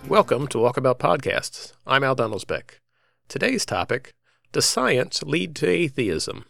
Welcome to Walkabout Podcasts. I'm Al Dunnelsbeck. Today's topic, does science lead to atheism?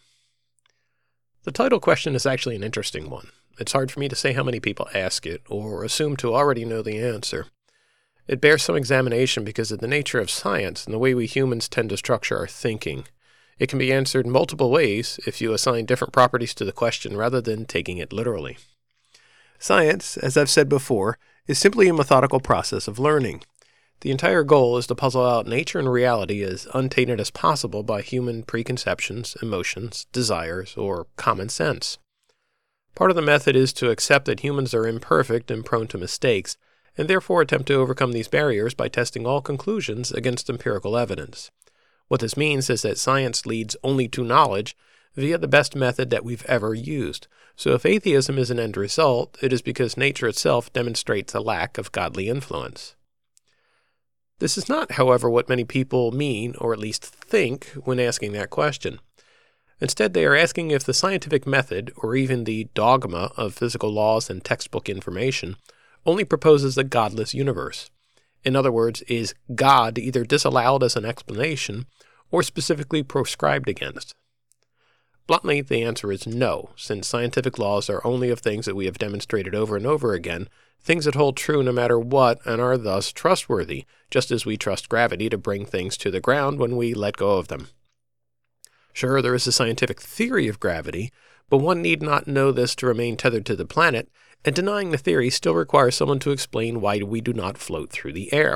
The title question is actually an interesting one. It's hard for me to say how many people ask it or assume to already know the answer. It bears some examination because of the nature of science and the way we humans tend to structure our thinking. It can be answered multiple ways if you assign different properties to the question rather than taking it literally. Science, as I've said before, is simply a methodical process of learning. The entire goal is to puzzle out nature and reality as untainted as possible by human preconceptions, emotions, desires, or common sense. Part of the method is to accept that humans are imperfect and prone to mistakes, and therefore attempt to overcome these barriers by testing all conclusions against empirical evidence. What this means is that science leads only to knowledge via the best method that we've ever used. So if atheism is an end result, it is because nature itself demonstrates a lack of godly influence. This is not, however, what many people mean, or at least think, when asking that question. Instead, they are asking if the scientific method, or even the dogma of physical laws and textbook information, only proposes a godless universe. In other words, is God either disallowed as an explanation, or specifically proscribed against? Bluntly, the answer is no, since scientific laws are only of things that we have demonstrated over and over again, things that hold true no matter what and are thus trustworthy, just as we trust gravity to bring things to the ground when we let go of them. Sure, there is a scientific theory of gravity, but one need not know this to remain tethered to the planet, and denying the theory still requires someone to explain why we do not float through the air.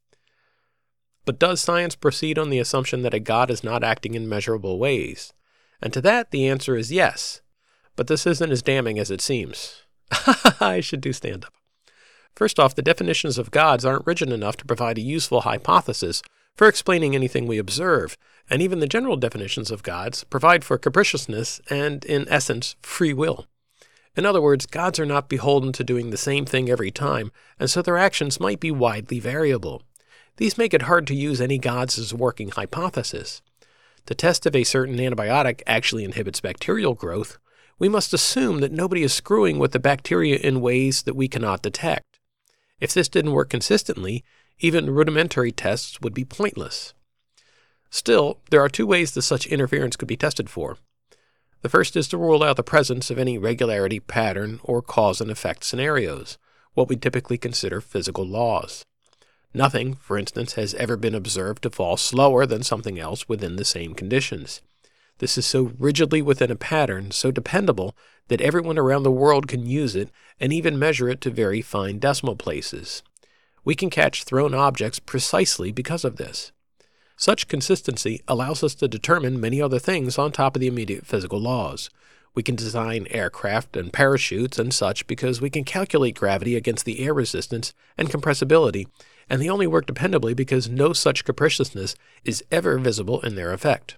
But does science proceed on the assumption that a God is not acting in measurable ways? And to that, the answer is yes. But this isn't as damning as it seems. I should do stand-up. First off, the definitions of gods aren't rigid enough to provide a useful hypothesis for explaining anything we observe, and even the general definitions of gods provide for capriciousness and, in essence, free will. In other words, gods are not beholden to doing the same thing every time, and so their actions might be widely variable. These make it hard to use any gods as a working hypothesis. To test if a certain antibiotic actually inhibits bacterial growth, we must assume that nobody is screwing with the bacteria in ways that we cannot detect. If this didn't work consistently, even rudimentary tests would be pointless. Still, there are two ways that such interference could be tested for. The first is to rule out the presence of any regularity, pattern, or cause and effect scenarios, what we typically consider physical laws. Nothing, for instance, has ever been observed to fall slower than something else within the same conditions. This is so rigidly within a pattern, so dependable, that everyone around the world can use it and even measure it to very fine decimal places. We can catch thrown objects precisely because of this. Such consistency allows us to determine many other things on top of the immediate physical laws. We can design aircraft and parachutes and such because we can calculate gravity against the air resistance and compressibility, and they only work dependably because no such capriciousness is ever visible in their effect.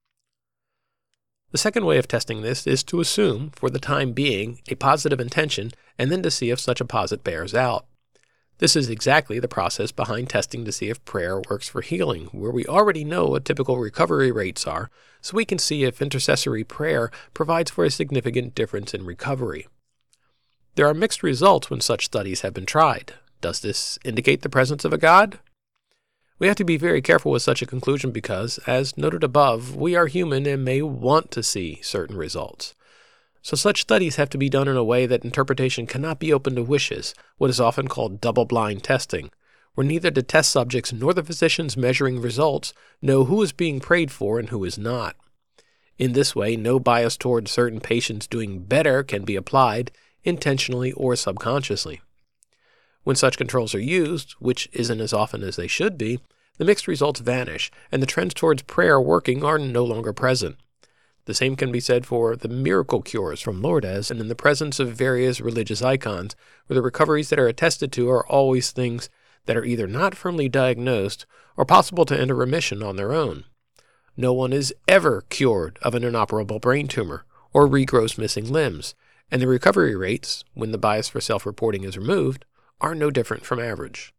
The second way of testing this is to assume, for the time being, a positive intention and then to see if such a posit bears out. This is exactly the process behind testing to see if prayer works for healing, where we already know what typical recovery rates are, so we can see if intercessory prayer provides for a significant difference in recovery. There are mixed results when such studies have been tried. Does this indicate the presence of a God? We have to be very careful with such a conclusion because, as noted above, we are human and may want to see certain results. So such studies have to be done in a way that interpretation cannot be open to wishes, what is often called double-blind testing, where neither the test subjects nor the physicians measuring results know who is being prayed for and who is not. In this way, no bias toward certain patients doing better can be applied, intentionally or subconsciously. When such controls are used, which isn't as often as they should be, the mixed results vanish, and the trends towards prayer working are no longer present. The same can be said for the miracle cures from Lourdes and in the presence of various religious icons, where the recoveries that are attested to are always things that are either not firmly diagnosed or possible to enter remission on their own. No one is ever cured of an inoperable brain tumor or regrows missing limbs, and the recovery rates, when the bias for self-reporting is removed, are no different from average.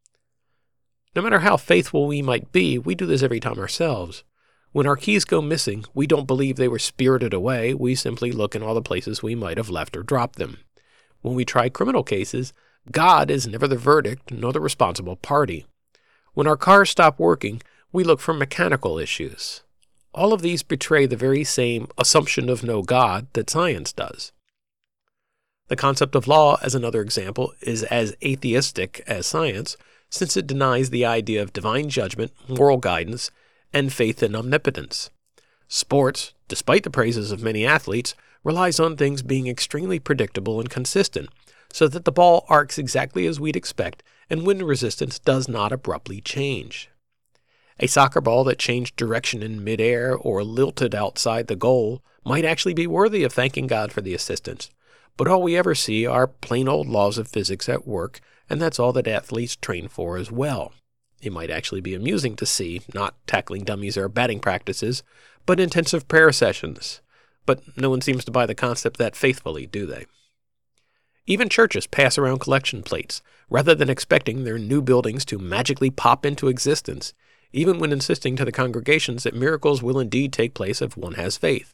No matter how faithful we might be, we do this every time ourselves. When our keys go missing, we don't believe they were spirited away, we simply look in all the places we might have left or dropped them. When we try criminal cases, God is never the verdict nor the responsible party. When our cars stop working, we look for mechanical issues. All of these betray the very same assumption of no God that science does. The concept of law, as another example, is as atheistic as science, since it denies the idea of divine judgment, moral guidance, and faith in omnipotence. Sports, despite the praises of many athletes, relies on things being extremely predictable and consistent, so that the ball arcs exactly as we'd expect and wind resistance does not abruptly change. A soccer ball that changed direction in midair or lilted outside the goal might actually be worthy of thanking God for the assistance, but all we ever see are plain old laws of physics at work, and that's all that athletes train for as well. It might actually be amusing to see, not tackling dummies or batting practices, but intensive prayer sessions. But no one seems to buy the concept that faithfully, do they? Even churches pass around collection plates, rather than expecting their new buildings to magically pop into existence, even when insisting to the congregations that miracles will indeed take place if one has faith.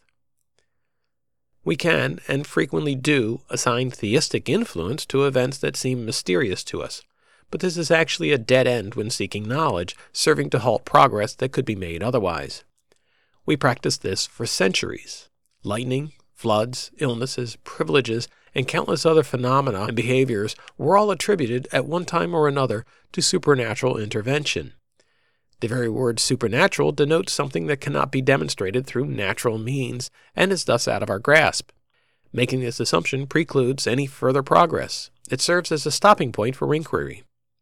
We can, and frequently do, assign theistic influence to events that seem mysterious to us, but this is actually a dead end when seeking knowledge, serving to halt progress that could be made otherwise. We practiced this for centuries. Lightning, floods, illnesses, privileges, and countless other phenomena and behaviors were all attributed at one time or another to supernatural intervention. The very word supernatural denotes something that cannot be demonstrated through natural means and is thus out of our grasp. Making this assumption precludes any further progress. It serves as a stopping point for inquiry.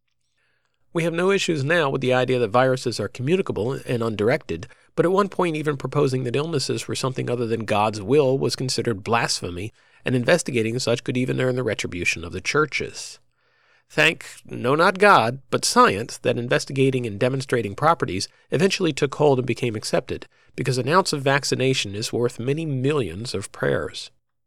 We have no issues now with the idea that viruses are communicable and undirected, but at one point even proposing that illnesses were something other than God's will was considered blasphemy, and investigating such could even earn the retribution of the churches. Thank, no not God, but science, that investigating and demonstrating properties eventually took hold and became accepted, because an ounce of vaccination is worth many millions of prayers.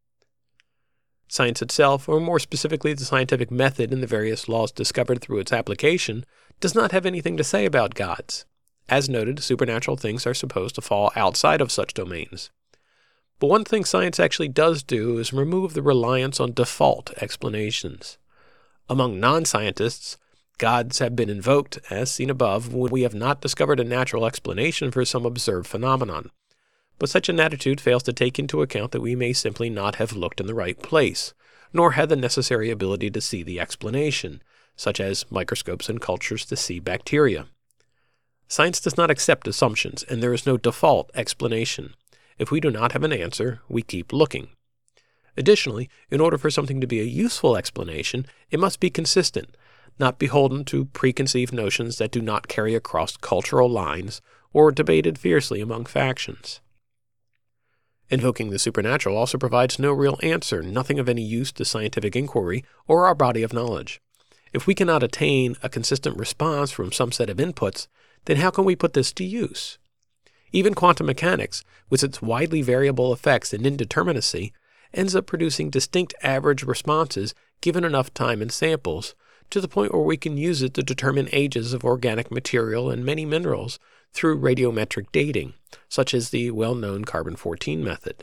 Science itself, or more specifically the scientific method and the various laws discovered through its application, does not have anything to say about gods. As noted, supernatural things are supposed to fall outside of such domains. But one thing science actually does do is remove the reliance on default explanations. Among non-scientists, gods have been invoked, as seen above, when we have not discovered a natural explanation for some observed phenomenon. But such an attitude fails to take into account that we may simply not have looked in the right place, nor had the necessary ability to see the explanation, such as microscopes and cultures to see bacteria. Science does not accept assumptions, and there is no default explanation. If we do not have an answer, we keep looking. Additionally, in order for something to be a useful explanation, it must be consistent, not beholden to preconceived notions that do not carry across cultural lines or debated fiercely among factions. Invoking the supernatural also provides no real answer, nothing of any use to scientific inquiry or our body of knowledge. If we cannot attain a consistent response from some set of inputs, then how can we put this to use? Even quantum mechanics, with its widely variable effects and indeterminacy, ends up producing distinct average responses given enough time and samples, to the point where we can use it to determine ages of organic material and many minerals through radiometric dating, such as the well-known carbon-14 method.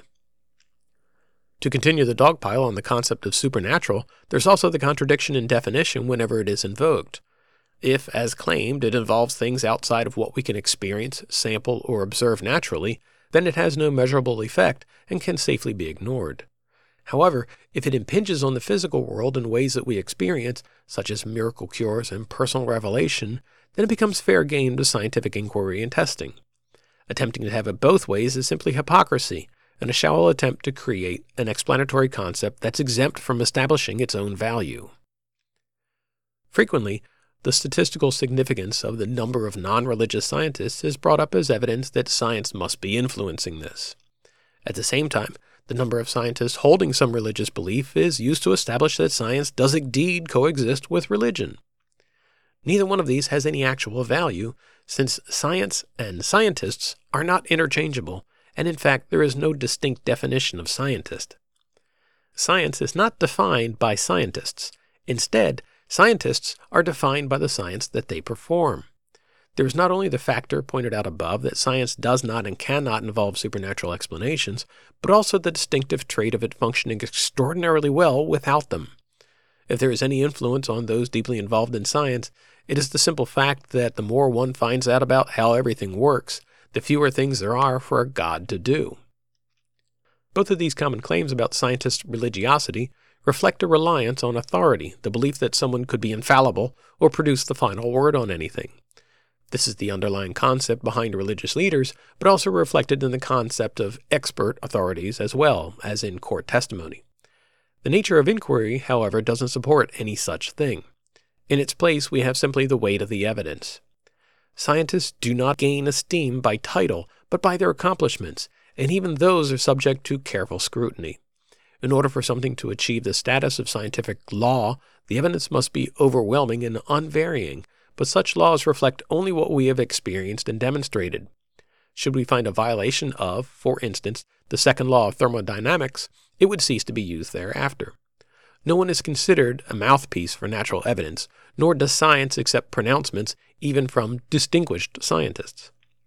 To continue the dogpile on the concept of supernatural, there's also the contradiction in definition whenever it is invoked. If, as claimed, it involves things outside of what we can experience, sample, or observe naturally, then it has no measurable effect and can safely be ignored. However, if it impinges on the physical world in ways that we experience, such as miracle cures and personal revelation, then it becomes fair game to scientific inquiry and testing. Attempting to have it both ways is simply hypocrisy, and a shallow attempt to create an explanatory concept that's exempt from establishing its own value. Frequently, the statistical significance of the number of non-religious scientists is brought up as evidence that science must be influencing this. At the same time, the number of scientists holding some religious belief is used to establish that science does indeed coexist with religion. Neither one of these has any actual value, since science and scientists are not interchangeable, and in fact there is no distinct definition of scientist. Science is not defined by scientists. Instead, scientists are defined by the science that they perform. There is not only the factor pointed out above that science does not and cannot involve supernatural explanations, but also the distinctive trait of it functioning extraordinarily well without them. If there is any influence on those deeply involved in science, it is the simple fact that the more one finds out about how everything works, the fewer things there are for a God to do. Both of these common claims about scientists' religiosity reflect a reliance on authority, the belief that someone could be infallible or produce the final word on anything. This is the underlying concept behind religious leaders, but also reflected in the concept of expert authorities as well, as in court testimony. The nature of inquiry, however, doesn't support any such thing. In its place, we have simply the weight of the evidence. Scientists do not gain esteem by title, but by their accomplishments, and even those are subject to careful scrutiny. In order for something to achieve the status of scientific law, the evidence must be overwhelming and unvarying, but such laws reflect only what we have experienced and demonstrated. Should we find a violation of, for instance, the second law of thermodynamics, it would cease to be used thereafter. No one is considered a mouthpiece for natural evidence, nor does science accept pronouncements even from distinguished scientists.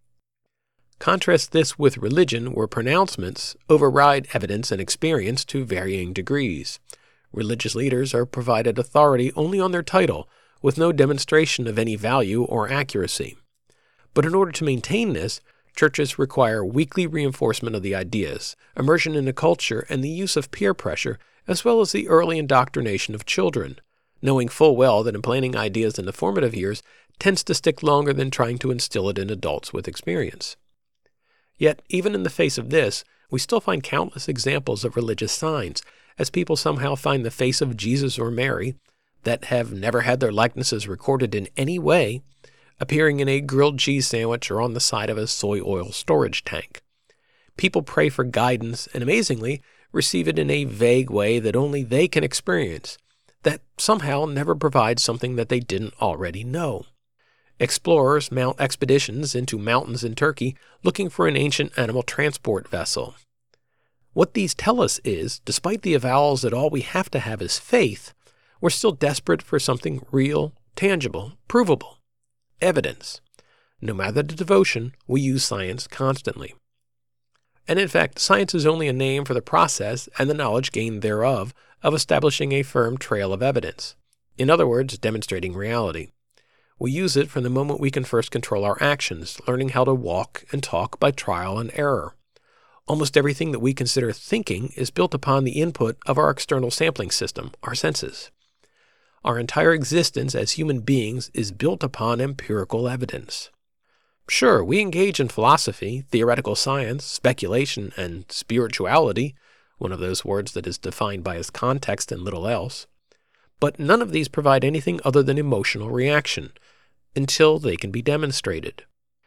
Contrast this with religion, where pronouncements override evidence and experience to varying degrees. Religious leaders are provided authority only on their title, with no demonstration of any value or accuracy. But in order to maintain this, churches require weekly reinforcement of the ideas, immersion in the culture, and the use of peer pressure, as well as the early indoctrination of children, knowing full well that implanting ideas in the formative years tends to stick longer than trying to instill it in adults with experience. Yet, even in the face of this, we still find countless examples of religious signs, as people somehow find the face of Jesus or Mary, that have never had their likenesses recorded in any way, appearing in a grilled cheese sandwich or on the side of a soy oil storage tank. People pray for guidance and, amazingly, receive it in a vague way that only they can experience, that somehow never provides something that they didn't already know. Explorers mount expeditions into mountains in Turkey looking for an ancient animal transport vessel. What these tell us is, despite the avowals that all we have to have is faith, we're still desperate for something real, tangible, provable. Evidence. No matter the devotion, we use science constantly. And in fact, science is only a name for the process and the knowledge gained thereof of establishing a firm trail of evidence. In other words, demonstrating reality. We use it from the moment we can first control our actions, learning how to walk and talk by trial and error. Almost everything that we consider thinking is built upon the input of our external sampling system, our senses. Our entire existence as human beings is built upon empirical evidence. Sure, we engage in philosophy, theoretical science, speculation, and spirituality, one of those words that is defined by its context and little else. But none of these provide anything other than emotional reaction, until they can be demonstrated.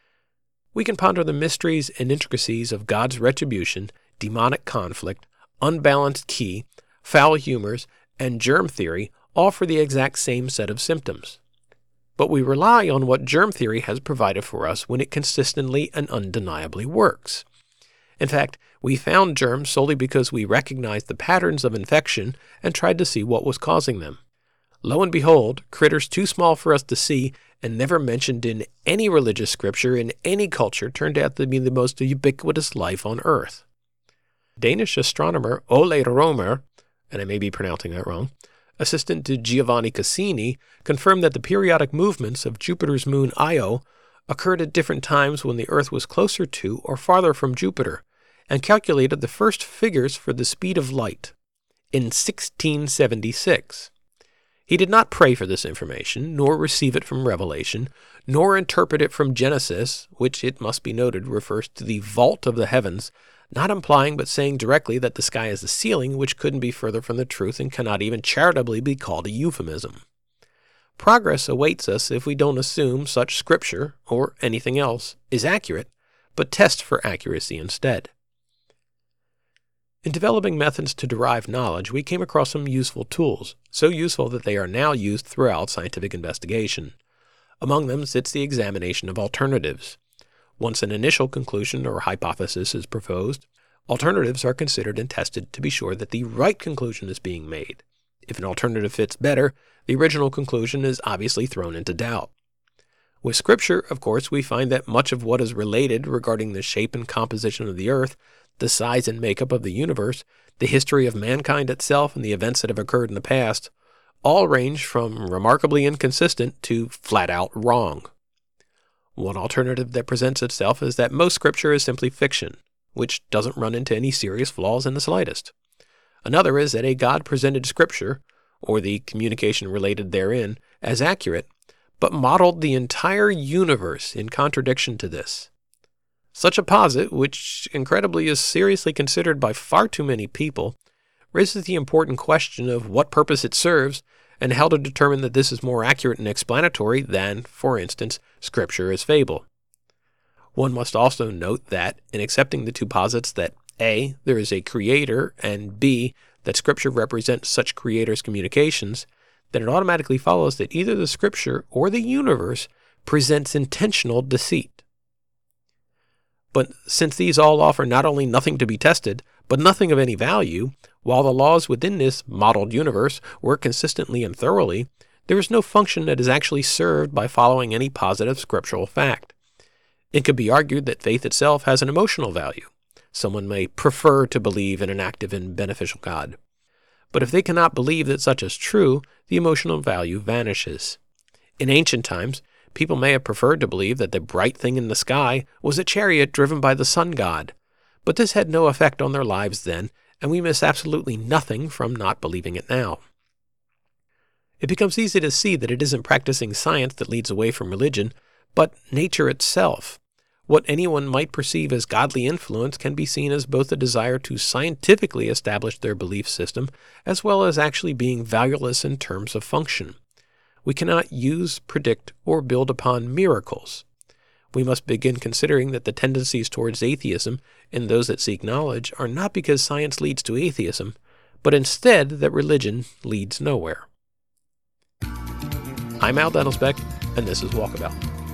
We can ponder the mysteries and intricacies of God's retribution, demonic conflict, unbalanced ki, foul humors, and germ theory, all for the exact same set of symptoms. But we rely on what germ theory has provided for us when it consistently and undeniably works. In fact, we found germs solely because we recognized the patterns of infection and tried to see what was causing them. Lo and behold, critters too small for us to see and never mentioned in any religious scripture in any culture turned out to be the most ubiquitous life on Earth. Danish astronomer Ole Romer, and I may be pronouncing that wrong, assistant to Giovanni Cassini, confirmed that the periodic movements of Jupiter's moon Io occurred at different times when the Earth was closer to or farther from Jupiter, and calculated the first figures for the speed of light in 1676. He did not pray for this information, nor receive it from Revelation, nor interpret it from Genesis, which, it must be noted, refers to the vault of the heavens, not implying but saying directly that the sky is the ceiling, which couldn't be further from the truth and cannot even charitably be called a euphemism. Progress awaits us if we don't assume such scripture, or anything else, is accurate, but test for accuracy instead. In developing methods to derive knowledge, we came across some useful tools, so useful that they are now used throughout scientific investigation. Among them sits the examination of alternatives. Once an initial conclusion or hypothesis is proposed, alternatives are considered and tested to be sure that the right conclusion is being made. If an alternative fits better, the original conclusion is obviously thrown into doubt. With Scripture, of course, we find that much of what is related regarding the shape and composition of the earth, the size and makeup of the universe, the history of mankind itself, and the events that have occurred in the past, all range from remarkably inconsistent to flat out wrong. One alternative that presents itself is that most Scripture is simply fiction, which doesn't run into any serious flaws in the slightest. Another is that a God presented Scripture, or the communication related therein, as accurate, but modeled the entire universe in contradiction to this. Such a posit, which incredibly is seriously considered by far too many people, raises the important question of what purpose it serves and how to determine that this is more accurate and explanatory than, for instance, Scripture as fable. One must also note that, in accepting the two posits that A, there is a creator, and B, that Scripture represents such creator's communications, then it automatically follows that either the Scripture or the universe presents intentional deceit. But since these all offer not only nothing to be tested, but nothing of any value, while the laws within this modeled universe work consistently and thoroughly, there is no function that is actually served by following any positive scriptural fact. It could be argued that faith itself has an emotional value. Someone may prefer to believe in an active and beneficial God. But if they cannot believe that such is true, the emotional value vanishes. In ancient times, people may have preferred to believe that the bright thing in the sky was a chariot driven by the sun god, but this had no effect on their lives then, and we miss absolutely nothing from not believing it now. It becomes easy to see that it isn't practicing science that leads away from religion, but nature itself. What anyone might perceive as godly influence can be seen as both a desire to scientifically establish their belief system, as well as actually being valueless in terms of function. We cannot use, predict, or build upon miracles. We must begin considering that the tendencies towards atheism in those that seek knowledge are not because science leads to atheism, but instead that religion leads nowhere. I'm Al Dennelsbeck, and this is Walkabout.